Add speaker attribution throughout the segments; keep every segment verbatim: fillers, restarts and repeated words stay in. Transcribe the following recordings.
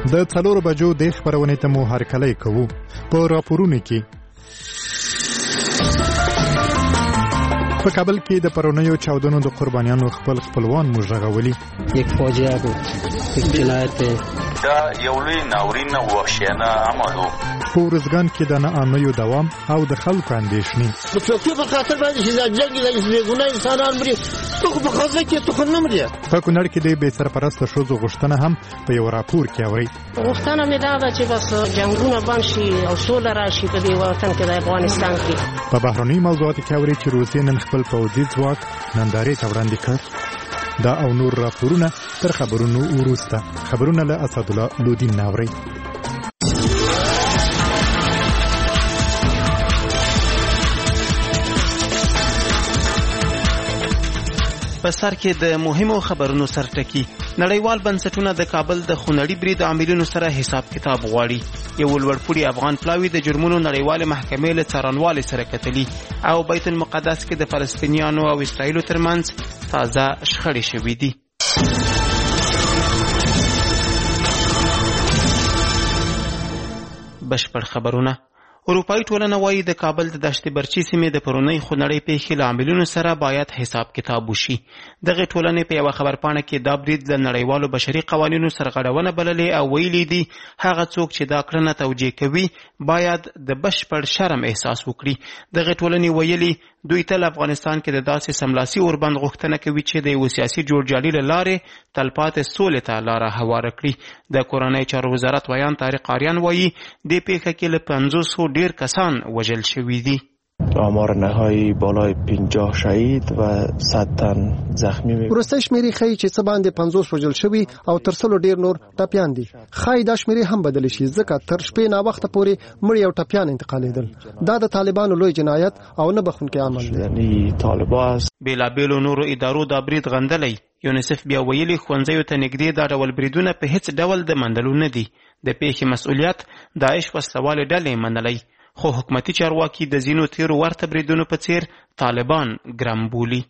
Speaker 1: د څلورو بجو د خبرونې ته مو هرکلی کوو. په راپورونو کې په کابل کې د پرونیو چاودنو د قربانیانو خپل خپلوان مو ژغولي.
Speaker 2: یک فاجعه بود، یک جنایت
Speaker 3: دا یو لوی ناورین او وحشیانه عمل و.
Speaker 1: په ورځګان کې د ناامنیو دوام او د خلکو اندېښنې.
Speaker 4: د څوکۍ په خاطر باندې چې دا جنګ د بېګناه انسانان مري، څوک په غزه کې څوک نه مري.
Speaker 1: په کونړ کې د بې سرپرسته ښځو غوښتنه هم په یو راپور کې اورئ.
Speaker 5: غوښتنه مې دا ده چې بس جنګونه بند شي او سوله راشي په دې وطن کې د افغانستان کې.
Speaker 1: په بهرنیو موضوعاتو کې اورئ چې روسیې نن خپل پوځي ځواک نندارې ته وړاندې کړ. دا او نور راپورونه تر خبرونو وروسته. خبرونه له اسدالله لودین ناوري.
Speaker 6: په سر کې د مهمو خبرونو سرټکی. نړیوال بنسټونه د کابل د خونړي برید عاملینو سره حساب کتاب غواړي. یو لوړپوړي افغان پلاوی د جرمونو نړیوال محکمې له څارنوالۍ سره کتلي او بیت المقدس کې د فلسطینیانو او اسرائیلو ترمنځ تازه شخړې شوې دي. بشپړ خبرونه. اروپایي ټولنه وایي د کابل د دشت برچي سیمې د پرونۍ خونړۍ پیښې له عاملینو سره باید حساب کتاب وشي. دغه ټولنې په یوه خبرپاڼه کې دا برید له نړیوالو بشري قوانینو سرغړونه بللې او ویلي دي هغه څوک چې دا کړنه توجیه کوي باید د بشپړ شرم احساس وکړي. دغه ټولنې ویلي دوی تل افغانستان کې د داسې سملاسي اوربند غوښتنه کوي چې د یو سیاسي جوړجاړي له لارې تلپاتې سولې ته لاره هواره کړي. د کورنۍ چارو وزارت ویان طارق آریان وایي دې پیښه کې له پنځوسو ډیر کسان وژل شوي دي.
Speaker 7: آمار نهایی بالای پنجاه شهید و صد تن زخمی می.
Speaker 8: وروستۍ شمیرې ښیي چې څه باندې پنځوس وژل شوي او تر سلو ډیر نور ټپیان دي. ښایي دا شمیرې هم بدلې شي ځکه تر شپې ناوخته پورې مړي او ټپیان انتقالېدل. دا د طالبانو لوی جنایت او نه بخښونکی عمل دی.
Speaker 7: یعنی طالبان
Speaker 6: بېلابېلو نورو ادارو دا برید غندلی. یونیسف بیا ویلي ښوونځیو ته نږدې دا ډول بریدونه په هیڅ ډول د منلو نه دي. د پیښې مسؤلیت داعش وسلوالې ډلې منلی، خو حکومتي چارواکي د ځینو تیرو ورته بریدونو په څیر طالبان ګرم بولي.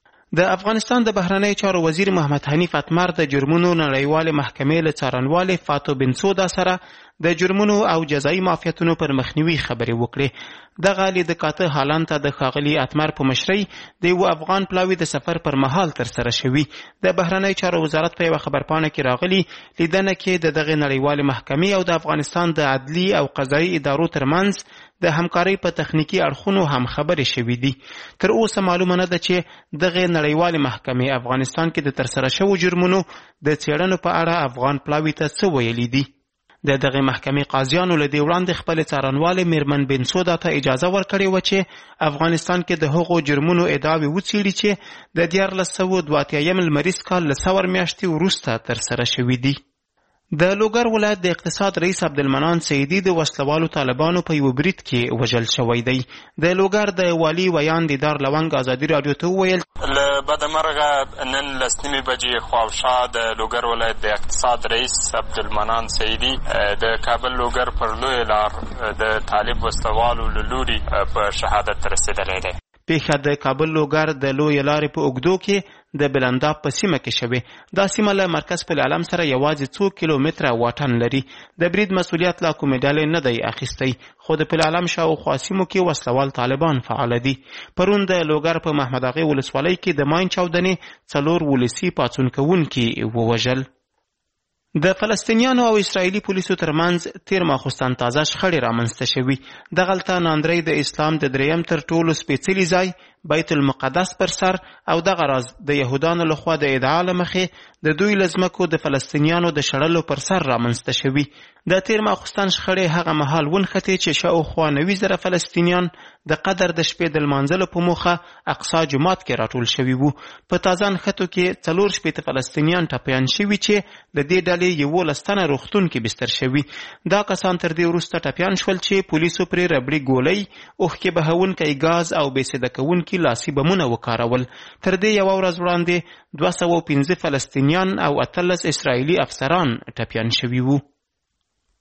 Speaker 6: د افغانستان د بهرنیو چارو وزیر محمد حنیف اتمر د جرمونو نړیوالې محکمې له څارنوالې فاتو بنسودا سره د جرمونو او جزایي معافیتونو پر مخنیوي خبرې وکړې. دغه لید کاته هالند ته د ښاغلي اتمر په مشرۍ د یو افغان پلاوي د سفر پر مهال ترسره شوي. د بهرنیو چارو وزارت په یوه خبرپاڼه کې راغلي لیدنه کې د دغې نړیوالې محکمې او د افغانستان د عدلي او قضایي ادارو ترمنځ د همکارۍ په تخنیکي اړخونو هم خبرې شوي دي. تر اوسه معلومه نه ده چې دغې نړیوالې محکمې افغانستان کې د ترسره شوو جرمونو د څېړنو په اړه افغان پلاوي ته څه ویلي دي. د دغه محکمې قاضیانو له دې وړاندې خپل څارنوالې میرمن بنسودا ته اجازه ورکړې وه چې افغانستان کې د هغو جرمونو ادعاوې وڅېړي چې د دیارلس سوه دوه اتیایم لمریز کال له څور میاشتې وروسته ترسره شوي دي. د لوګر ولایت د اقتصاد رئیس عبدالمنان سیدي د وسلوالو طالبانو په یو برید کې وژل شوی دی. د لوګر د والي ویان دیدار لونګ ازادي راډیو ته وویل
Speaker 9: له بدمرغه نن لس نیمې بجې خواوشا د لوګر ولایت د اقتصاد رئیس عبدالمنان سیدي د کابل لوګر پر لوی لار د طالب وسلوالو له لوري په شهادت رسېدلی دی.
Speaker 6: پیښه د کابل لوګر د لویې لارې په اوږدو کې د بلنداب په سیمه کې شوې. دا سیمه له مرکز پل علم سره یوازې څو کیلومتره واټن لري. د برید مسؤلیت لا کومې ډلې نه دی اخیستی، خو د پل علم شاوخوا سیمو کې وسلوال طالبان فعال دي. پرون د لوګر په محمد اغې ولسوالۍ کې د ماین چاودنې څلور ولسي پاڅون کوونکي ووژل. د فلسطینیانو او اسرائیلي پولیسو ترمنځ تیر ماخوستن تازه شخړې رامنځته شوي. دغلته ناندرۍ د اسلام د دریم تر ټولو سپېڅلي ځای بیت المقدس پر سر او دغه راز د یهودانو لخوا د ادعا له مخې د دوی له ځمکو د فلسطینیانو د شړلو پر سر رامنځته شوي. د تیر ماخوستن شخړې هغه مهال ونښتې چې شاوخوا نوي زره فلسطینیان د قدر د شپې د لمانځلو په موخه اقصی جومات کې راټول شوي وو. په تازه نښتو کې څلور شپېته فلسطینیان ټپیان شوي چې د دې ډلې یولس تنه روغتون کې بستر شوي. دا کسان تر دې وروسته ټپیان شول چې پولیسو پرې ربړي ګولۍ، اوښکې بهونکی ګاز او بېسده کوونکي لاسي بمونه وکارول. تر دې یوه ورځ وړاندې دوه سوه پنځه فلسطینیان او اتلس اسرائیلي افسران ټپیان شوي وو.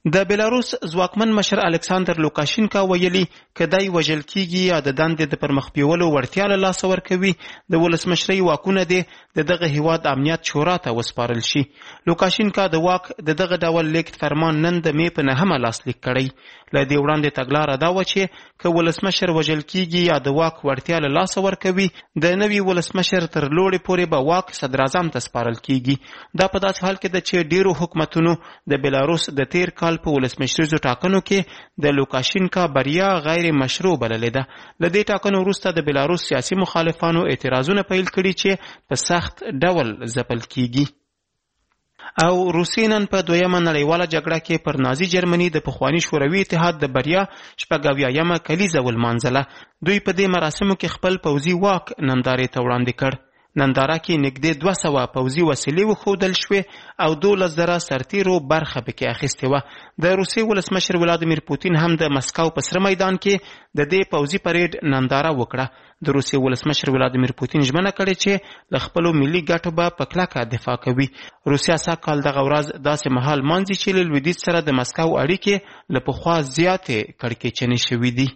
Speaker 6: د بیلاروس ځواکمن مشر الکساندر لوکاشینکا ویلي کدی وژل کیږي یا د دندې د پرمخ بیولو وړتیا له لاسه ورکوي د ولسمشرۍ واکونه دي د دغه هیواد امنیت شورا ته وسپارل شي. لوکاشینکا د واک د دغه ډول لیکت فرمان نن د می په نهمه لاسلیک کړی. له دې وړاندې تګلاره دا وه چې که ولسمشر وژل کیږي یا د واک وړتیا له لاسه ورکوي د نوي ولسمشر تر لوړې پورې به واک صدراعظم ته سپارل کیږي. دا په داسې حال کې ده چې ډیرو حکومتونو د بیلاروس د تیر کال په ولسمشریزو ټاکنو کې د لوکاشینکا بریا غیر مشروع بللې ده. له دې ټاکنو وروسته د بیلاروس سیاسي مخالفانو اعتراضونه پیل کړي چې په سخت ډول ځپل کیږي. او روسیې نن په دویمه نړیواله جګړه کې پر نازي جرمني د پخواني شوروي اتحاد د بریا شپږ اویایمه کلیزه ولمانځله. دوی په دې مراسمو کې خپل پوځي واک نندارې ته وړاندې کړ. ننداره کې نږدې دوه سوه پوځي وسیلې وښودل شوې او دولس زره سرتیرو برخه پکې اخیستې وه. د روسیې ولسمشر ولادیمیر پوتین هم د مسکو په سره میدان کې د دې پوځي پریډ ننداره وکړه. د روسیې ولسمشر ولادیمیر پوتین ژمنه کړې چې له خپلو ملي ګټو به په کلکه دفاع کوي. روسیه سږ کال دغه ورځ داسې مهال مانځي چې له لویدیځ سره د مسکو اړیکې له پخوا زیاتې کړکېچنې شوي دي.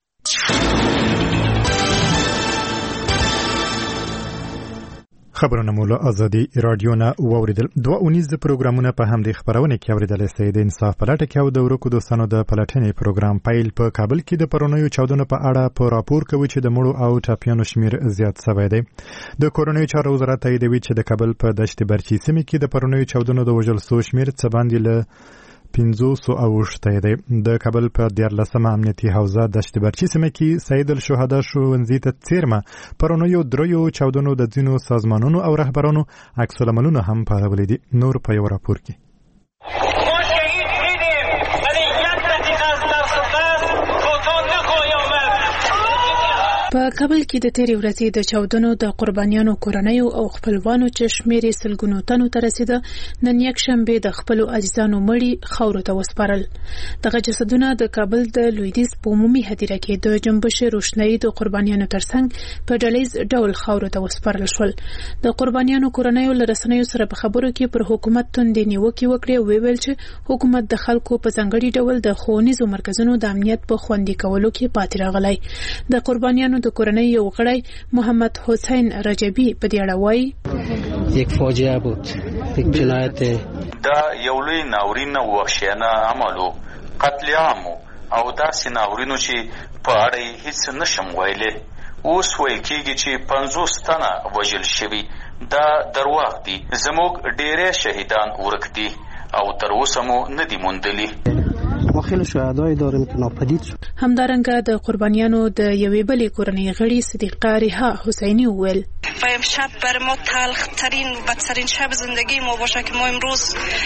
Speaker 1: خبرونه مو له ازادي راډیو نه واوریدل. دوه اونیز پروګرامونه په همدې خبرونه کې اوریدل سوي. د انصاف په لټه کې او د ورکو دوستانو د پلټنې پروګرام پیل په کابل کې د پرونیو چاودنو په اړه په راپور کوي چې د مړو او ټپیانو شمیر زیات شوی دی. د کورنیو چارو وزارت تاییدوي چې د کابل په دشت برچي سیمه کې د پرونیو چاودنو د وژل شوو شمیر څه باندې له پنځوس اوښتی دی. د کابل په دیارلسمه امنیتي حوزه دشت برچي سیمه کې سید الشهدا ښوونځي ته څیرمه پرونیو دریو چاودنو د ځینو سازمانونو او رهبرانو عکس العملونه هم پارولي دي. نور په یو راپور کې
Speaker 10: په کابل کې د تیرې ورځې د چاودنو د قربانیانو کورنیو او خپلوانو چې شمېر یې سلګونو تنو ته رسیده، نن یکشنبه د خپلو عزیزانو مړي خاورو ته وسپارل. دغه جسدونه د کابل د لویدیځ په عمومي هدیره کې د جنبش روشنايي د قربانیانو ترڅنګ په ډلیز ډول خاورو ته وسپارل شول. د قربانیانو کورنیو له رسنیو سره په خبرو کې پر حکومت توندې نیوکې وکړې او ویل چې حکومت د خلکو په ځانګړي ډول د ښوونیزو مرکزونو د امنیت په خوندي کولو کې پاتې راغلی. د قربانیانو د کورنۍ یو غړی محمد حسین رجبی په دې اړه وایي
Speaker 2: یک فاجعه بود، یک جنایت.
Speaker 3: دا یو لوی ناورین او وحشیانه عمل و، قتل عام او داسې ناورینو چې په اړه یې هیڅ نشم ویلی. اوس ویل کېږي چې پنځوس تنه وژل شوي. دا درواغ دي. زموږ ډېری شهیدان ورک دي او تر اوسه مو نه دي موندلي.
Speaker 2: ما خیلی شهدای داریم که ناپدید شد.
Speaker 10: همدارنګه د قربانیانو د یوې بلې کورنۍ غړي صدیقه ریحا حسینی وویل
Speaker 11: و امشب بر ما تلخ ترین و بدترین شب زندگی ما باشه که ما امروز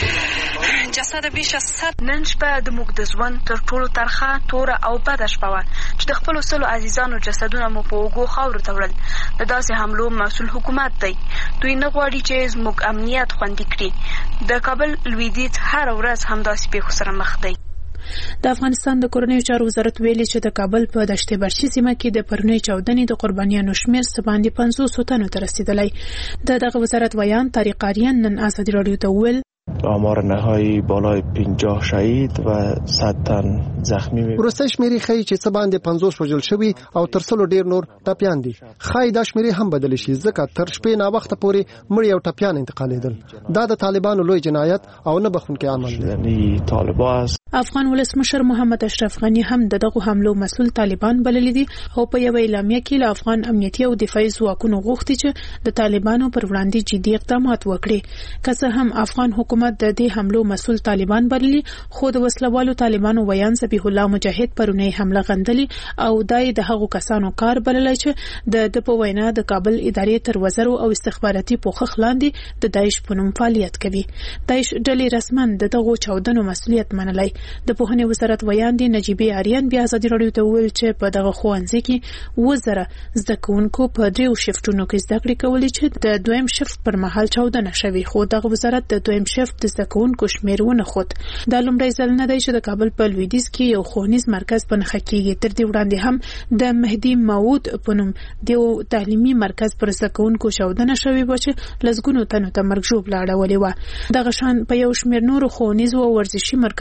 Speaker 11: جسد بیش از صد
Speaker 12: نن شپه د موږ د ژوند تر ټولو ترخه توره او بده شپه وه چې د خپلو سلو عزیزانو جسدونه مو په اوږو خاورو ته وړل. د داسې حملو مسؤل حکومت دی. دوی نه غواړي چې زموږ امنیت خوندي کړي. د کابل لویدیځ هره ورځ همداسې پیښو سره مخ دی.
Speaker 10: د افغانستان د کورنیو چارو وزارت ویلي چې د کابل په دشت برچي سیمه کې د پرونی چاودنې د قربانیانو شمېر څه باندې پنځوس تنو ته رسیدلی. د دغه وزارت ویان طارق آریان نن ازادي راډیو ته وویل
Speaker 7: آمار نهایی بالای پنجاه شهید و صد تن زخمی می
Speaker 8: وروستی شمیرې ښیي چې څه باندې پنځوس وژل شوي او تر سلو ډیر نور ټپیان دي. ښایي دا شمیرې هم بدلې شي ځکه تر شپې ناوخته پورې مړي او ټپیان انتقالېدل. دا د طالبانو لوی جنایت او نه بخښونکی عمل
Speaker 7: دی. طالبان
Speaker 10: افغان ولسمشر محمد اشرف غنی هم د دغه حملو مسؤل طالبان بللي دي او په یوه اعلامیه کې له افغان امنیتي او دفاعي ځواکونو غوښتي چې د طالبانو پر وړاندې جدي اقدامات وکړي. که څه هم افغان حکومت د دې حملو مسؤل طالبان بللي، خو د وسلوالو طالبانو ویان ذبیح الله مجاهد پرونی حمله غندلي او دای د هغو کسانو کار بللی چې د د په وینا د کابل ادارې تر وزرو او استخباراتي پوښښ لاندې د داعش په نوم فعالیت کوي. داعش ډلې رسما د دغو چاودنو مسؤلیت منلی. د پوهنې وزارت ویان دي نجیبې آریان بیا ازادي راډیو ته وویل چې په دغه ښوونځي کې اووه زره زده کوونکو په دریو شفټونو کې زده کړې کولې چې د دویم شفټ پر مهال چاودنه شوې، خو دغه وزارت د دویم شفټ د زده کوونکو شمېر ونه ښود. دا لومړی ځل نه دی چې د کابل په لویدیځ کې یو ښوونیز مرکز په نښه کېږي. تر دې وړاندې هم د مهدي ماود په نوم د یو تعلیمي مرکز پر زده کوونکو چاودنه شوې وه چې لسګونو تنو ته مرګ ژوبله اړولې وه. دغه شان په یو شمېر نورو ښوونیزو او ورزشي مرکزونو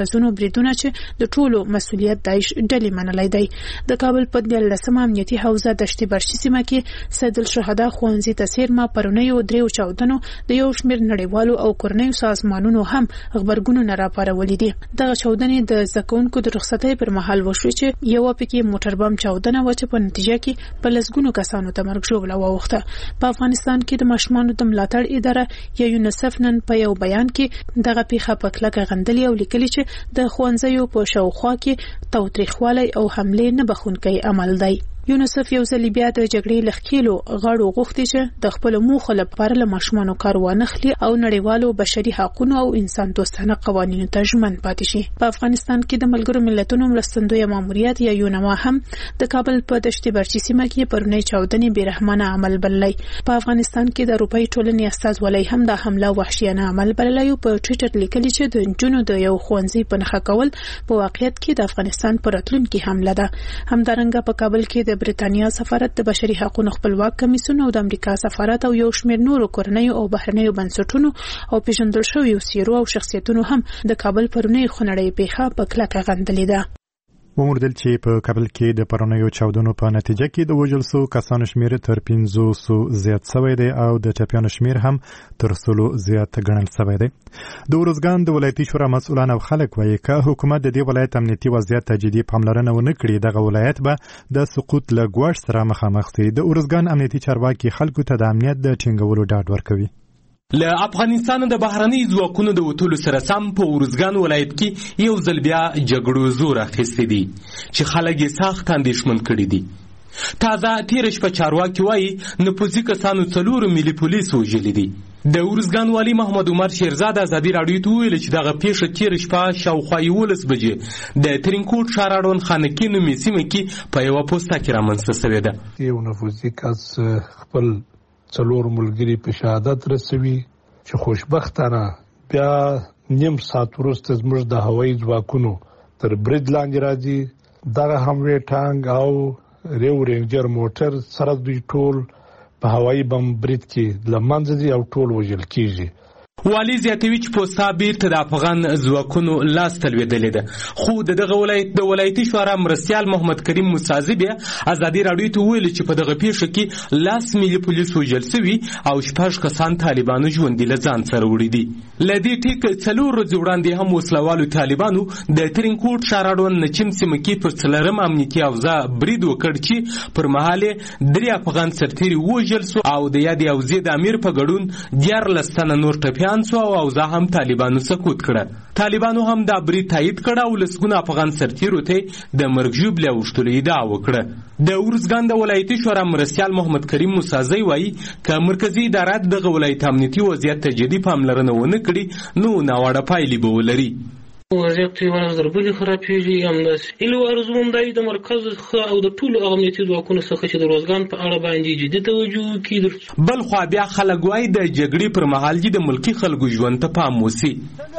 Speaker 10: بریدونه چې د ټولو مسؤلیت داعش ډلې منلای دی. د کابل په دیارلسمه امنیتي حوزه دشت برشي سیمه کې سید الشهدا ښوونځي ته څیرمه پرونیو دریو چاودنو د یو شمېر نړیوالو او کورنیو سازمانونو هم خبرګونونه راپارولي دي. دغه چاودنې د زده کوونکو د رخصتۍ پر مهال وشوې چې یوه پکې موټر بم چاودنه وه چې په نتیجه کې په لسګونو کسانو ته مرګ ژوبله واوښته. په افغانستان کې د ماشومانو د ملاتړ اداره یا یونیسف نن په یو بیان کې دغه پیښه په کلکه غندلې او لیکلي چې د ښوونځیو په شاوخوا کې تاوتریخوالی او حملې نه بخښونکی عمل دی. یونیسف یو ځل بیا د جګړې لخکېلو غاړو غوښتي چې د خپل موخو لپاره له ماشومانو کار وانخلي او نړیوالو بشري حقوقو او انسان دوستانه قوانینو ته ژمن پاتې شي. په افغانستان کې د ملګرو ملتونو مرستندویه ماموریت یا یونما هم د کابل په دشت برچي سیمه کې پرونی چاودنې بیرحمانه عمل بللی. په افغانستان کې د اروپایي ټولنې استازولۍ هم د حمله وحشیانه عمل بللی او په ټویټر لیکلي چې د نجونو د یو ښوونځي په نښه کول په واقعیت کې د افغانستان په راتلونکي حمله ده. همدارنګه په کابل کې د برتانیا سفارت د بشري حقوقو خپلواک کمیسیون او د امریکا سفارت او یو شمېر نورو کورنیو او بهرنیو بنسټونو او پیژندل شویو سیرو او شخصیتونو هم د کابل پرونی خونړۍ پیښه په کلکه غندلې ده.
Speaker 1: وموندل چې په کابل کې د پرونیو چاودنو په نتیجه کې د وژل سو کسانو شمیر تر پنځوسو زیات شوی دی او د ټپیانو شمیر هم تر سلو زیات ګڼل شوی دی. د ارزګان د ولایتي شورا مسؤلان او خلک وایي که حکومت د دې ولایت امنیتي وضعیت ته جدي پاملرنه ونه کړي دغه ولایت به د سقوط له ګواښ سره مخامخ شي. د ارزګان امنیتي چارواکي خلکو ته د امنیت د ټینګولو ډاډ ورکوي.
Speaker 13: له افغانستان د بهرنۍ ځواکونو د وټولو سره سم په ارزګان ولایت کې یو ځل بیا جګړو زور اخیستی دي چې خلک یې سخت اندېښمن کړي دي. تازه تېره شپه چارواکي وایي نفوذي کسانو څلورو ملي پولیس وژلي دي. د ارزګان والي محمد عمر شیرزاد ازادي راډیو ته وویل چې دغه پیښه تېره شپه شاوخوا یولس بجې د ترینکوټ ښار اړوند خانکي نومې سیمه کې په یوه پوسته کې رامنځته سوې ده.
Speaker 14: یو نفوذي کس خپل څلور ملګري په شهادت رسوي چې خوشبختانه بیا نیم ساعت وروسته زموږ د هوایي ځواکونو تر برید لاندې راځي. دغه حملې ټانک او ریو رینجر موټر سره دوی ټول په هوایي بم برید کې له منځه ځي او ټول وژل کېږي.
Speaker 13: والی زیاتوي چې پوستا بیرته د افغان ځواکونو لاس ته لوېدلې ده. خو د دغه ولایت د ولایتي شورا مرستیال محمد کریم موسازي بیا ازادي راډیو ته وویل چې په دغه پیښه کې لاس ملي پولیس وژل سوي او شپږ کسان طالبانو ژوندي له ځان سره وړي دي. له دې ټیک څلور ورځې وړاندې هم وسلوالو طالبانو د ترینکوټ ښار اړوند نچیم سیمه کې پر څلورم امنیتي حوزه برید وکړ چې پر مهال یې درې افغان سرتیري ووژل سو او د یادې حوزې د امیر په ګډون دیارلس تنه نور ټپیان سو او زه هم طالبانو سقوط کړه. طالبانو هم دا برید تایید کړه او لسګونه افغان سرتیرو ته د مرګ ژوبله اوښتلو ادعا وکړه. د ارزګان د ولایتي شورا مرستیال محمد کریم موسازی وایي که مرکزي ادارات دغه ولایت امنیتي وضعیت ته جدي پاملرنه ونه کړي نو ناوړه پایلې به ولري.
Speaker 15: وضعیت ورځ در بلې خرابېږي. همداسې هیله ارزو هم دا وي د مرکز څخه او د ټولو امنیتي ځواکونو څخه چې د ارزګان په اړه باندې جدي توجه وکړي.
Speaker 13: بل خوا بیا خلک وایي د جګړې پر مهال چې د ملکي خلکو ژوند ته پام وشي.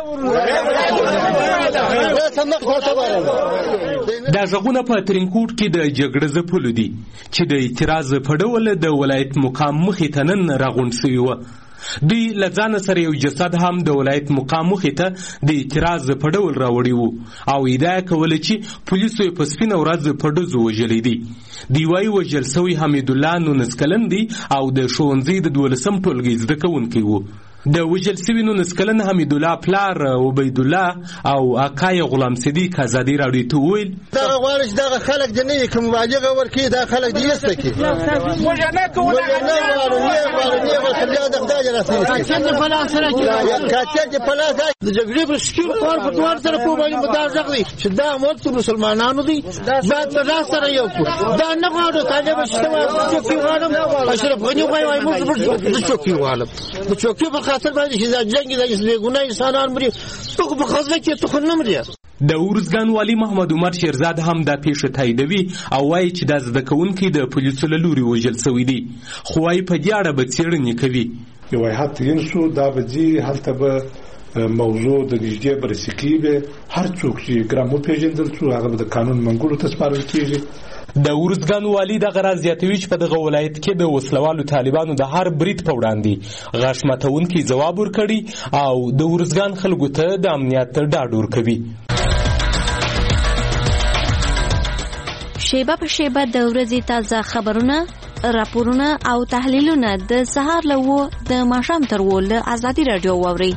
Speaker 13: دا غږونه په ترینکوټ کې د جګړې ځپلو دي چې د اعتراض په ډول د ولایت مقام مخې ته نن راغونډ شوي وه. دوی له ځانه سره یو جسد هم د ولایت مقام مخې ته د اعتراض په ډول راوړي وو او ادعا کوله چې پولیسو یې په سپینه ورځ په ډزو وژلی دی. دوی وایي وژل سوی حمیدالله نولس کلن دی او د ښوونځي د دولسم ټولګي زده کوونکی و. د وژل سوي نولس کلن حمیدالله پلار عبیدالله او اکای غلام صدیق ازادي راډیو ته وویل
Speaker 4: دغه غواړي چې دغه خلک د نه کوم مبالغه ورکړي دا خلک دې ایسته کړي موږ نه کوو نه غواړو نه غواړو نه غواړو د خدای رسول کاچل په لاس سره کې کاچل په لاس د جګړې پر سکیل کار په دوار سره په باندې مدار ځغلي چې دا موږ مسلمانانو دي بعد په لاس سره یو دا نه غواړو طالب شته چې کی غواړم اشرف غنی غواړي موږ د چوکي غواړم د چوکي په خاطر باندې چې دا جنگ د اسلامي انسانان مري تو په خاطر کې تو خل نه مري.
Speaker 13: د ارزګان والی محمد عمر شیرزاد هم دا پیښه تاییدوي او وایي چې دا زده کوونکي د پولیسو له لوري وژل سوي دي خو وایي په دې اړه به څېړنې کوي.
Speaker 14: یو هیات ینسو دا به ځي هلته به موضوع د نږدې بررسي کیږي. هر څوک چې ګرام وپېژندل شو هغه د قانون منګولو ته سپارل کیږي.
Speaker 13: د ارزګان والی دغه راز زیاتوي چې په دغه ولایت کې د وسلوالو طالبانو د هر برید په وړاندې غاښ ماتونکي ځواب ورکړي او د ارزګان خلکو ته د امنیت ډاډ ورکوي.
Speaker 16: شیبه په شیبه د ورځې تازه خبرونه، راپورونه او تحلیلونه د سهار له وو د ماښام تر وو له ازادي راډیو واورئ.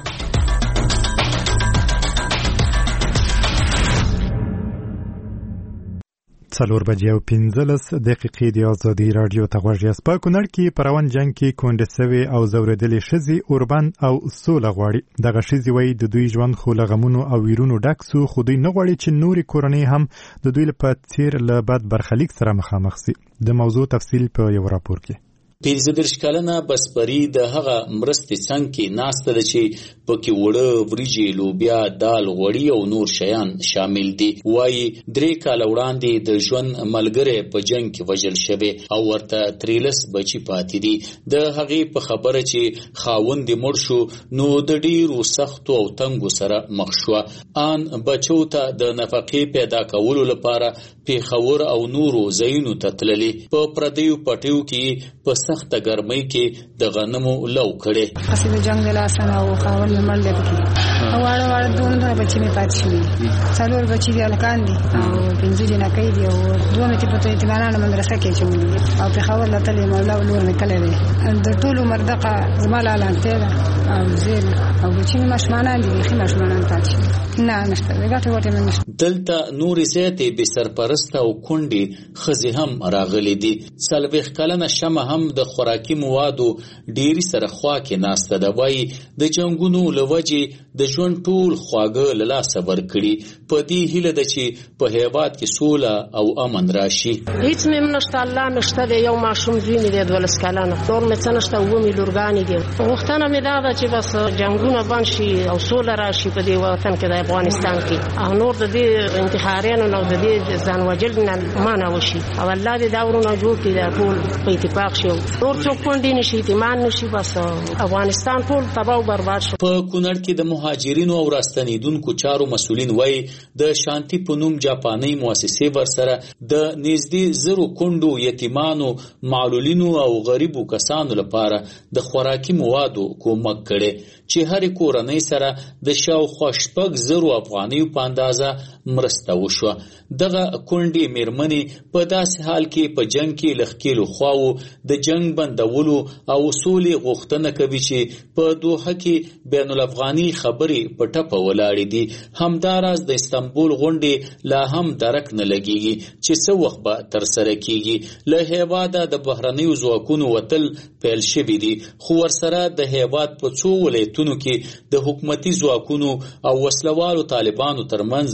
Speaker 1: څلور بجې او پنځلس دقیقې د ازادي راډیو ته غوږ یاست. په کونړ کې په روان جنګ کې کونډې سوې او ځورېدلې ښځې اوربند او سوله غواړي. دغه ښځې وایي د دوی ژوند خو له غمونو او ویرونو ډک سو، خو دوی نه غواړي چې نورې کورنۍ هم د دوی په څېر له بد برخلیک سره مخامخ سي. د موضوع تفصیل په یو راپور کې.
Speaker 17: پنځه دېرش کلنه بسپري د هغه مرستې څنګ کې ناسته ده چې پکې وړه، وریجې، لوبیا، دال، غوړي او نور شیان شامل دي. وایي درې کاله وړاندې د ژوند ملګری په جنګ کې وژل شوی او ورته تریلس بچي پاتې دي. د هغې په خبره چې خاوند یې مړ شو نو د ډېرو سختو او تنګو سره مخ شوه. آن بچو ته د نفقې پیدا کولو لپاره پیښور او نورو ځایونو ته تللې. په پردیو پټیو کې په سخته ګرمۍ کې د غنمو لو کړې.
Speaker 18: اصل د جنگ د لاسه نه و خاوند مړ دی پکې او واړه واړه دومره بچي مې پاتې شوي. څلور بچي دي هلکان دي او پنځه جنکۍ دي او دوه مې په یتیمانانو مدرسه کې اچولي دي او پېښور له تلې مولا او لور مې کلی دی. د ټولو عمر دغه زما لالانتې ده او زه او بچي مې ماشومانان دي، بیخي ماشومانان پاتې شوي. نه نشته ګټې وټې مې نشته.
Speaker 17: دلته نورې زیاتې بې سرپرسته او کونډې ښځې هم راغلي دي. څلوېښت کلنه شمه هم د خوراکي موادو ډېري سره خوا کې ناسته ده. وایي د جنګونو له وجې د ژوند ټول خواږه له لاسه ورکړي. په دې هیله ده چې په هېواد کې سوله او امن راشي.
Speaker 5: هیڅ مې نشته، الله مې شته دی. یو ماشوم زوی مې دی دولس کلنه، نور مې څه نشته، اووه مې لورګانې دي. غوښتنه مې دا ده چې بس جنګونه بند شي او سوله راشي په دې وطن کې د افغانستان کې، او نور د دې انتحاریانو نه د دې ځان وژل نه منع وشي او الله دې دا ورونه جوړ کړي دا ټول په اتفاق شي، نور څوک کونډې نشي، یتیمان نشي، بس افغانستان ټول تباه او برباد شي.
Speaker 17: په کونړ کې د مهاجرینو او راستنیدونکو چارو مسؤلین وایي د شانتي په نوم جاپاني مؤسسې ورسره د نږدې زرو کونډو، یتیمانو، معلولینو او غریبو کسانو لپاره د خوراکي موادو کومک کړي چې هرې کورنۍ سره د شاوخوا شپږ زرو افغانیو په اندازه مرسته وشوه. دغه کونډې میرمنې په داسې حال کې په جنګ کې له ښکېلو خواوو د جنګ بندولو او سولې غوښتنه کوي چې په دوحه کې بین الافغاني خبرې په ټپه ولاړې دي. همداراز د استانبول غونډې لا هم درک نه لګېږي چې څه وخت به ترسره کېږي. له هېواده د بهرنیو ځواکونو وتل پیل شوي دي، خو ورسره د هېواد په څو ولایتونو کې د حکومتي ځواکونو او وسلوالو طالبانو ترمنځ.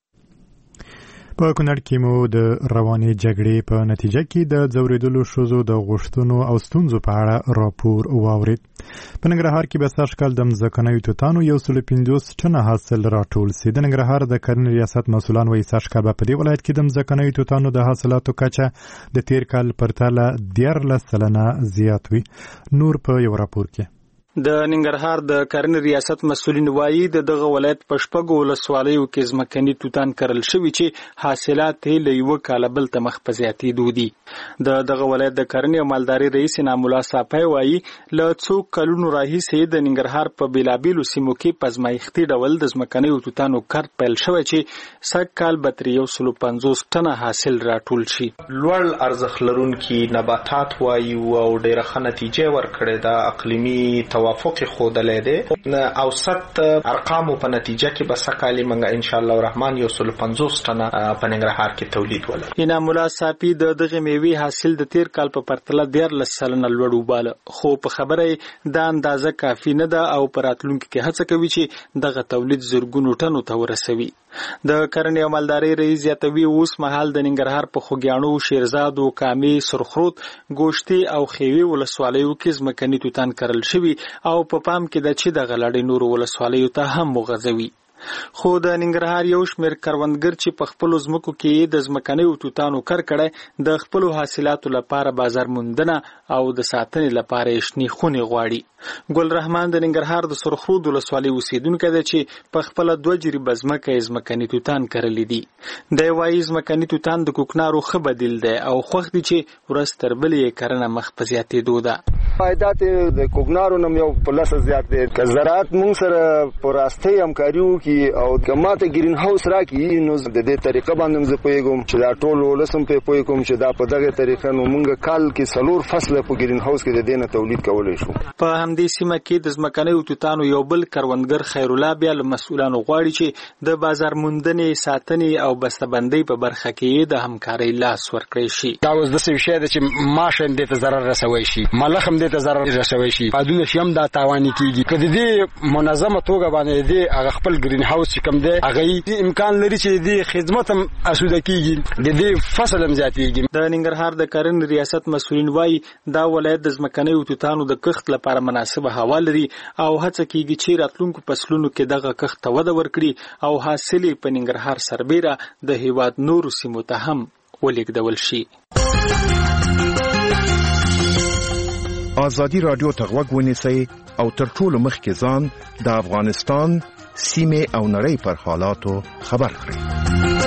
Speaker 1: په کونړ کې مو د روانې جګړې په نتیجه کې د ځورېدلو ښځو د غوښتنو او ستونزو په اړه راپور واورېد. په ننګرهار کې به سږ کال د مځکنیو توتانو یو سل پنځوس ټنه حاصل راټول سي. د ننګرهار د کرنې ریاست مسؤلان وایي سږ کال به په دې ولایت کې د مځکنیو توتانو د حاصلاتو کچه د تیر کال پرتله دیارلس سلنه زیات وي. نور په یو راپور کې.
Speaker 19: د ننګرهار د کرنې ریاست مسؤلین وایي د دغه ولایت په شپږو ولسوالیو کې ځمکني توتان کرل شوي چې حاصلات یې له یوه کاله بل ته مخ په زیاتېدو دي. د دغه ولایت د کرنې او مالدارۍ رئیس انعام الله صافی وایي له څو کلونو راهیسې د ننګرهار په بېلابېلو سیمو کې په ازمایښتي ډول د ځمکنیو توتانو کرت پیل شوی چې سږ کال به ترې یو سلو پنځوس ټنه حاصل راټول شي.
Speaker 20: لوړ ارزښت لرونکي نباتات وایو او ډېره ښه نتیجه ورکړې ده. اقلیمي توافق ښودلی دی. اوسط ارقامو په نتیجه کې به سږکال موږ ان شاء الله الرحمن یو سل پنځوس ټنه په ننګرهار کې تولید ولرو.
Speaker 19: انعام الله صافي د دغه میوې حاصل د تیر کال په پرتله دیارلس سلنه لوړ وباله، خو په خبره دا اندازه کافي نه ده او په راتلونکي کې هڅه کوي چې دغه تولید زرګونو ټنو ته ورسوي. د کرنې او مالدارۍ رئیس زیاتوي اوس مهال د ننګرهار په خوږیاڼو، شیرزادو، کامې، سرخروت، ګوشتي او خیوي ولسوالیو کې ځمکني توتان کرل شوي او په پام کې ده چې دغه لړۍ نورو ولسوالیو ته هم وغځوي. خو د ننګرهار یو شمېر کروندګر چې په خپلو ځمکو کې د ځمکنیو توتانو کر کړی د خپلو حاصلاتو لپاره بازار موندنه او د ساتنې لپاره یې شنې خونې غواړي. ګل رحمان د ننګرهار د سرخرود ولسوالۍ اوسېدونکی دی چې په خپله دوه جریبه ځمکه یې ځمکني توتان کرلي دي. دی وایي ځمکني توتان د کوکنارو ښه بدیل دی او خوښ دي چې ورځ تر بلې یې کرنه مخ په زیاتېدو ده.
Speaker 21: فایدات د کوکنارو نم یو په لسه زیات دی. که زراعت مونږ سره په راستۍ همکاري وکړي کې او کماته ګرین هاوس راکې نو د دې طریقه باندې زه پوهیږم چې دا ټول ولسم په پوهیږم چې دا په دغه طریقه نو موږ کال کې څلور فصله په ګرین هاوس کې د دې تولید کولای شو.
Speaker 19: په همدې سیمه کې د ځمکنیو توتانو یو بل کروندګر خیر الله بیا له مسؤلانو غواړي چې د بازار موندنې ساتنې او بسته‌بندۍ په برخه کې د همکارۍ لاس ورکړي شي.
Speaker 22: دا اوس د څه شی د چې ماش هم دې ته ضرر رسوي شي ملخ هم دې ته ضرر رسوي شي پادونه شم دا تاواني کیږي کله دې منظمه توګه باندې دې هغه خپل ګرین هاوس چې کوم دی هغه امکان لري چې دې خدمت هم اسوده کیږي د دې فصل هم زیاتېږي.
Speaker 19: د ننګرهار د کرنې ریاست مسؤلین وايي دا ولایت د ځمکنیو توتانو د کښت لپاره مناسبه هوا لري او هڅه کیږي چې راتلونکو فصلونو کې دغه کښت ته وده ورکړي او حاصل په ننګرهار سربیره د هیواد نورو سیمو ته هم ولېږدول شي.
Speaker 23: ازادي رادیو ته غوږ ونیسئ او تر ټولو مخکې ځان د افغانستان سیمې او نړۍ پر حالاتو خبر کړئ.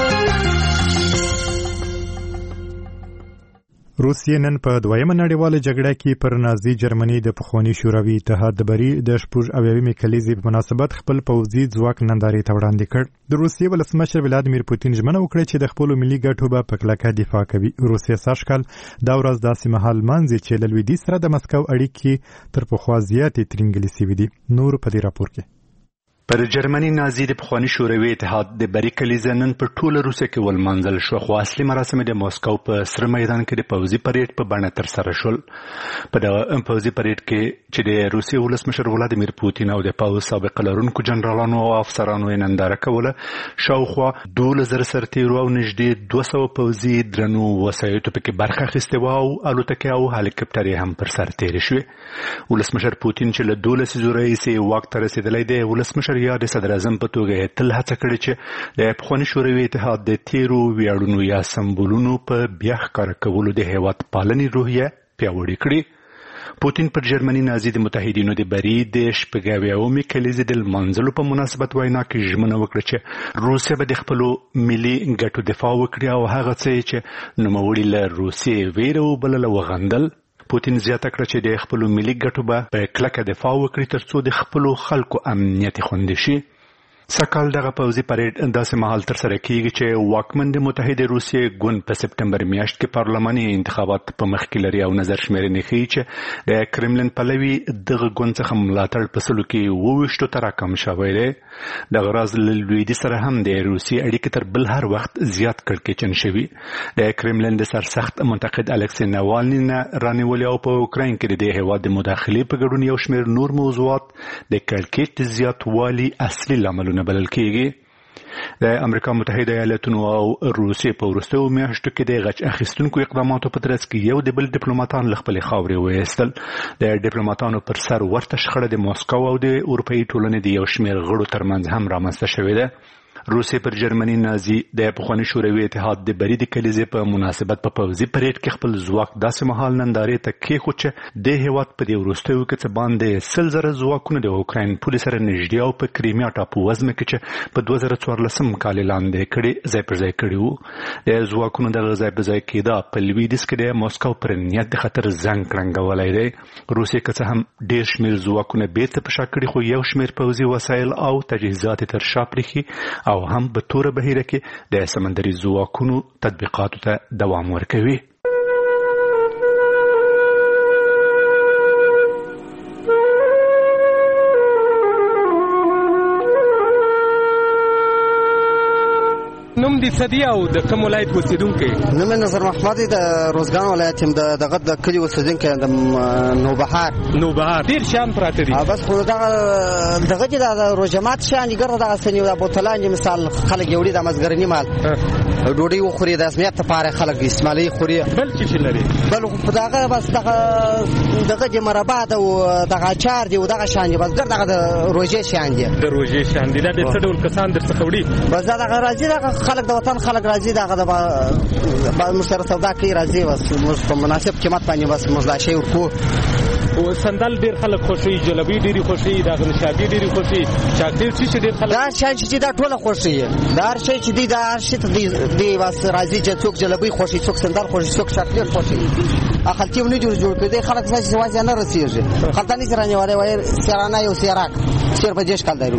Speaker 1: روسیې نن په دویمه نړیواله جګړه کې پر نازي جرمني د پخواني شوروي اتحاد د بری د شپږ اویاومې کلیزې په مناسبت خپل پوځي ځواک نندارې ته وړاندې کړ. د روسیې ولسمشر ولادیمیر پوتین ژمنه وکړه چې د خپلو ملي ګټو به په کلکه دفاع کوي. روسیې سږکال دا ورځ داسې مهال مانځي چې له لویدیځ سره د مسکو اړیکې تر پخوا زیاتې ترینګلې سوي دي. نور په دې راپور کې
Speaker 24: پر جرمني نازي د پخواني شوروي اتحاد د بری کلیزه نن پر ټوله روسیه کې ولمانځل شو خو اصلي مراسم د مسکو په سره میدان کې د پوځي پریډ په بڼه ترسره شول. په دغه پوځي پریډ کې چې د روسیې ولسمشر ولادیمیر پوتین او د پوځ سابقه لرونکو جنرالانو او افسرانو یې ننداره کوله. شاوخوا دولس زره سرتیرو او نږدې دوه سوه پوځي درنو وسایطو پکې برخه اخیستې وه او الوتکې او هلیکاپټرې هم پر سر تېرې شوې. ولسمشر پوتین چې له دولس لسیزو راهیسې واک ته رسېدلی دی ولسمشر یا د صدر اعظم په توګه تل هڅه کړې چې د پخواني شوروي اتحاد د تیرو ویاړونو یا سمبولونو په بیا ښکاره کولو د هیواد پالنې روحیه پیاوړې کړي. پوتین پر جرمني نازي د متحدینو د بری د شپږ اویاومې کلیزې د لمانځلو په مناسبت وینا کې ژمنه وکړه چې روسیه به د خپلو ملي ګټو دفاع وکړي او هغه څه چې نوموړي له روسیې ویره وبلله وغندل. پوتین زیاته کړه چې د خپلو ملي ګټو به په کلکه دفاع وکړي ترڅو د خپلو خلکو امنیت خوندي شي. سکهال دغه پوځي پریډ داسې مهال ترسره کیږي چې واکمن د متحده روسیې ګوند په سپتمبر میاشت کې پارلماني انتخابات په مخ کې لري او نظر شمیرنې ښیي چې د کرملین پلوي دغه ګوند څخه ملاتړ په سلو کې اووه ویشتو ته راکم شوی دی. دغه راز له لویدیځ سره هم د روسیې اړیکې تر بل هر وخت زیات کړکېچن شوي. د کرملین د سرسخت منتقد الکسی ناوالني نه رانیولي او په اوکراین کې د دې هیواد د مداخلې په ګډون یو شمېر نور موضوعات د کړکېچ د زیاتوالي اصلي لاملونه بلل کېږي. د امریکا متحده ایالاتونو او روسیې په وروستیو میاشتو کې د غچ اخیستونکو اقداماتو په ترڅ کې یو د بل ډیپلوماټان له خپلې خاورې وایستل. د ډیپلوماټانو پر سر ورته شخړه د موسکو او د اروپایي ټولنې د یو شمېر غړو ترمنځ هم رامنځته شوې ده. روسیې پر جرمني نازي د پخواني شوروي اتحاد د بری د کلیزې په مناسبت په پوځي پریډ کې خپل ځواک داسې مهال نندارې ته کېښود چې د هیواد په دې وروستیو کې څه باندې سل زره ځواکونه د اوکراین پولې سره نږدې او په کریمیا ټاپو وزمه کې چې په دوه زره څوارلسم کال لاندې کړي ځای پر ځای کړي وو. د ځواکونو دغه ځای پر ځای کېدا په لویدیځ کې د موسکو پر نیت د خطر زنګ کړنګولی دی. روسیې که څه هم ډېر شمېر ځواکونه بیرته په شا کړي خو یو شمېر پوځي وسایل او تجهیزات یې تر شا پرېښي او هم په توره بهیره کې د سمندري ځواکونو تطبیقاتو ته دوام ورکوي.
Speaker 13: نوم دې څه دی او د کوم ولایت اوسېدونکی؟
Speaker 2: نوم مې نظر محمد دی، د روزګان ولایت یم، د دغه د کلي اوسېدونکی یم، د نوبهار.
Speaker 13: نوبهار ډېر شیان پراته دي.
Speaker 2: بس خو دغه دغه چې د روژهمات شیان دي ګرده دغسې دي، د بوتلان دي مثال خلک یې وړي د مازدګرني مال ډوډۍ وخوري، د ازمیت لپاره خلک اسمالۍ خوري.
Speaker 13: بل څه شي لري؟
Speaker 2: بل خو دغه بس دغه دغه د مربا ده او دغه اچار دي او دغه شیان دي، بس ګرد دغه د روژې شیان دي.
Speaker 13: د روژې شیان دي. دا د څه ډول کسان درڅخه وړي؟
Speaker 2: بس دا دغه راځي دغه خلک د وطن خلک راځي، دغه د موږ سره سودا کوي راځي، بس موږ په مناسب قیمت باندې بس موږ دا شی ورکوو.
Speaker 13: او سندل ډېر خلک خوښوي، جلبۍ ډېرې خوښوي، دغه نشابې ډېرې خوښوي، چاکلیټ چې ډېر خلک
Speaker 2: دا شیان چې دي دا ټوله خوښوي. دا هر شی چې دي دا هر شي ته دی بس راځي چې څوک جلبۍ خوښوي، څوک سندل خوښوي، څوک چاکلیټ خوښوي. اخلتي ونه جوړ جوړ کړي خلک ځکه چې واځي نه رسېږي. خلک نه سره نیولای وایي سیرانه یو سیراک سیر په دیش کال دی ورکو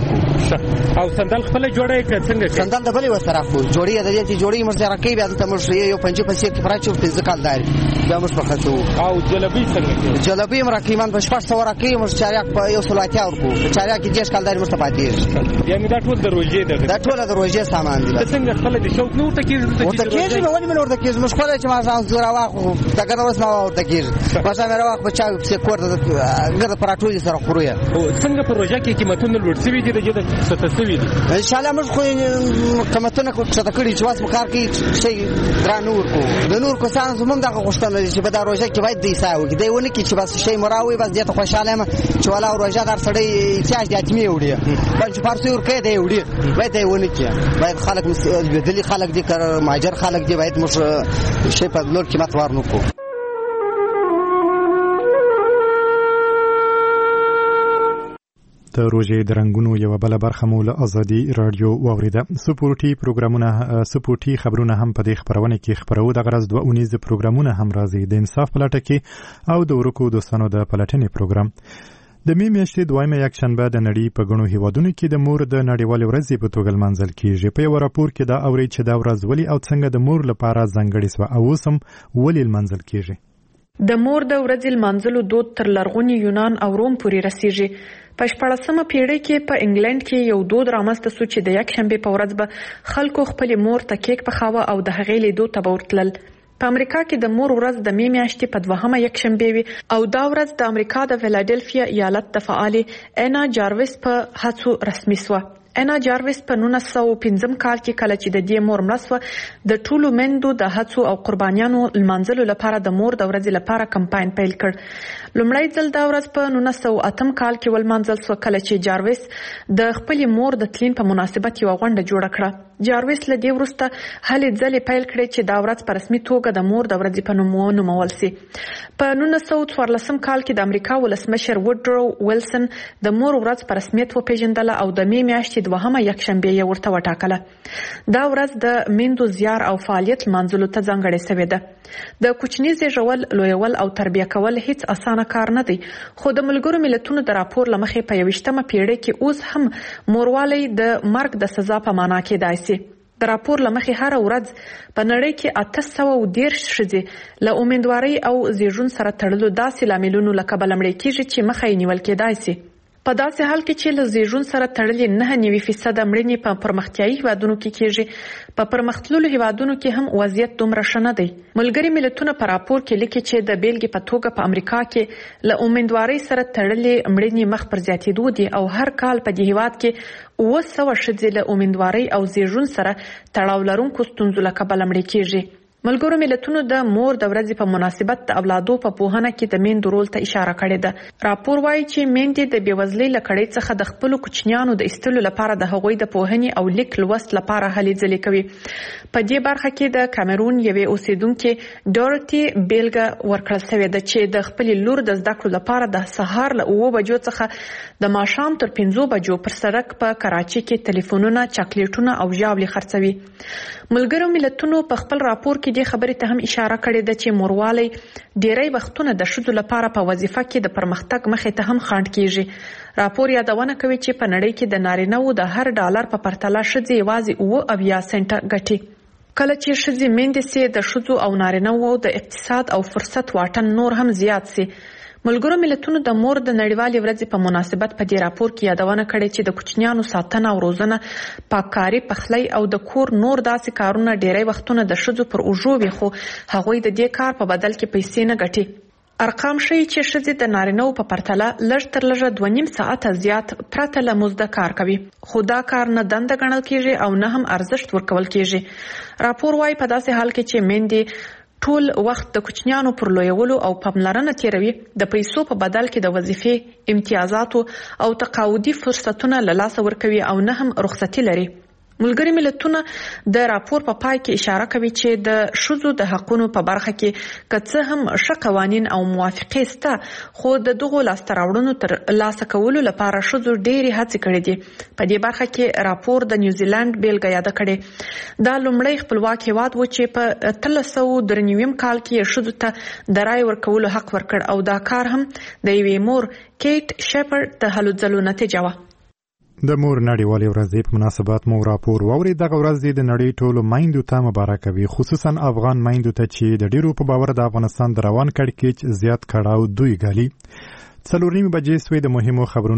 Speaker 13: او سندل خپل جوړه کې څنګه
Speaker 2: سندل د بلې وسره خو جوړي د دې چې جوړي مر سره کې بیا ته مر یو پنځه پسې کې پراچو په ځکال داري دا مر په خاطو
Speaker 13: او جلبي څنګه
Speaker 2: جلبي مر کیمان په شپږ سو راکې مر چاریا په یو سلاتیا ورکو چاریا کې دیش کال داري مر ته پاتې
Speaker 13: یعنی دا ټول د روزې ده
Speaker 2: دا ټول د روزې سامان دي
Speaker 13: څنګه خپل د شوق نور ته کېږي
Speaker 2: ورته کېږي نو ولې منور ته کېږي مش خپل چې ما ځان زورا واخو دا ګدا وس ما ورته کېږي ما سره راوخ په چا په کور د ګرد پراټو سره خوریا
Speaker 13: څنګه پروژه کې قیمتونه لوړ شوي دي د دې ستاسوي دي
Speaker 2: ان شاء الله موږ خو قیمتونه کو څه تکړی چې واس مخار کې شي درانور کو د نور کو سان زموږ دغه غوښتنه چې په دا روزه کې باید دی ساوي دی ونه کې چې بس شي مراوي بس دې ته خوشاله ما چې ولا روزه در سړی احتیاج دي اتمی وړي بل چې فارسی ور کې دی وړي باید دی ونه کې باید خلک بدلی خلک دي کار ماجر خلک دي باید مش شي په لور کې متوار نو کو
Speaker 1: د روزې د رنګونو یو بل برخه مو له ازادي رادیو واوریده سپورتي پروګرامونه سپورتي خبرونه هم په دې خبرونه کې خبرو د غرض دوه اونیز پروګرامونه هم راځي د انصاف پلاټه کې او د ورکو دوستانو د پلاتنې پروګرام د می میاشتې دویمه یک شنبه د نړۍ په غنو هیوادونو کې د مور د نړیوال ورځې په توګه منځل کیږي په یو راپور کې دا اوري چې دا ورځ ولې او څنګه د مور لپاره ځانګړې سو او سم ولې منځل کیږي
Speaker 3: د مور د ورځې منځلو دود تر لرغوني یونان او روم پورې رسیږي په شپږمه پیړۍ کې په انګلند کې یو دود رامنځته شو چې د یک شنبه په ورځ به خلکو خپل مور ته کیک پخاوه او د هغې لیدو ته ورتلل په امریکا کې د مور ورځ د می میاشتې په دوهمه یک شنبه وي او دا ورځ د امریکا د فیلادلفیا ایالت د فعالي انا جارویس په هڅو رسمي شوه انا جارویس په نولس سوه پنځم کال کې کله چې د دې مور مړه شوه د ټولو میندو د هڅو او قربانیانو لمانځلو لپاره د مور د ورځې لپاره کمپاین پیل کړ لومړی ځل دا ورځ په نولس سوه اتم کال کې ولمانځل شوه کله چې جارویس د خپلې مور د تلین په مناسبت یوه غونډه جوړه کړه جارویس له دې وروسته هلې ځلې پیل کړې چې دا ورځ په رسمي توګه د مور د ورځې په نوم ونومول سي په نولس سوه څوارلسم کال کې د امریکا ولسمشر وډرو ویلسن د مور ورځ په رسمیت وپیژندله او د می میاشتې دوهمه یک شنبه یې ورته وټاکله دا ورځ د میندو زیار او فعالیت لمانځلو ته ځانګړې شوې ده د کوچني زیږول لویول او تربیه کول هیڅ اسانه کار نه دی خو د ملګرو ملتونو د راپور له مخې په یویشتمه پیړۍ کې اوس هم موروالی د مرګ د سزا په معنا کېدای شي د راپور له مخې هره ورځ په نړۍ کې اته سوه دېرش ښځې له امیندوارۍ او زیږون سره تړلو داسې لاملونو له کبله مړې کېږي چې مخه یې نیول کېدای شي په داسې حال کې چې له زیږون سره تړلې نه نوي فیصده مړینې په پرمختیایي هیوادونو کې کېږي په پرمختللو هیوادونو کې هم وضعیت دومره ښه نه دی ملګري ملتونه په راپور کې لیکي چې د بیلګې په توګه په امریکا کې له امیندوارۍ سره تړلې مړینې مخ پر زیاتېدو دي او هر کال په دې هیواد کې اوه سوه ښځې له امیندوارۍ او زیږون سره تړاو لرونکو ستونزو له کبله مړې کېږي ملګرو ملتونو د مور د ورځې په مناسبت د اولادو په پوهنه کې د میندو رول ته اشاره کړې ده راپور وایي چې میندې د بېوزلۍ له کړۍ څخه د خپلو کوچنیانو د ایستلو لپاره د هغوی د پوهنې او لیک لوست لپاره هلې ځلې کوي په دې برخه کې د کامرون یوې اوسیدونکې ډورتي بیلګه ورکړل شوې ده چې د خپلې لور د زده کړو لپاره د سهار له اوه بجو څخه د ماښام تر پنځو بجو پر سړک په کراچۍ کې ټلیفونونه چاکلیټونه او ژاولې خرڅوي ملګرو ملتونو په خپل راپور کې دې خبرې ته هم اشاره کړې ده چې موروالی ډیری وختونه د ښځو لپاره په وظیفه کې د پرمختګ مخې ته هم خنډ کیږي راپور یادونه کوي چې په نړۍ کې د نارینه‌وو د هر ډالر په پرتله ښځې یوازې اوه اویا سنټه ګټي کله چې ښځې میندې سي د ښځو او نارینه‌وو د اقتصاد او فرصت واټن نور هم زیات سي ملګرو ملتونو د مور د نړیوالې ورځې په مناسبت په دې راپور کې یادونه کړې چې د کوچنیانو ساتنه او روزنه پاککاري پخلی او د کور نور داسې کارونه ډیری وختونه د ښځو پر اوږو وي خو هغوی د دې کار په بدل کې پیسې نه ګټي ارقام ښیي چې ښځې د نارینه‌وو په پرتله لږ تر لږه دوه نیم ساعته زیات پرته له مزده کار کوي خو دا کار نه دنده ګڼل کیږي او نه هم ارزښت ورکول کیږي راپور وايي په داسې حال کې چې میندې ټول وخت د کوچنیانو پر لویولو او پاملرنه تیروي د پیسو په بدل کې د وظیفې امتیازاتو او تقاعدي فرصتونه له لاسه ورکوي او نه هم رخصتي لري ملګري ملتونه د راپور په پای کې اشاره کوي چې د ښځو د حقونو په برخه کې که څه هم ښه قوانین او موافقې شته خو د دغو لاسته راوړنو تر لاسه کولو لپاره ښځو ډېرې هڅې کړې دي په دې برخه کې راپور د نیوزیلند بیلګه یاده کړې دا لومړی خپلواک هیواد و چې په اتلس سوه درې نوي کال کې ښځو ته د رایې ورکولو حق ورکړ او دا کار هم د یوې مور کیټ شپرډ د هلو ځلو نتیجه وه
Speaker 1: د مور نړیوالې ورځې په مناسبت مو راپور واوري. دغه ورځ د نړۍ ټولو میندو ته مبارک وي، خصوصا افغان میندو ته چې د ډیرو په باور د افغانستان د روان کړکېچ زیات کړاو دوی ګالي. څلور نیمې بجې سوې د مهمو خبرونو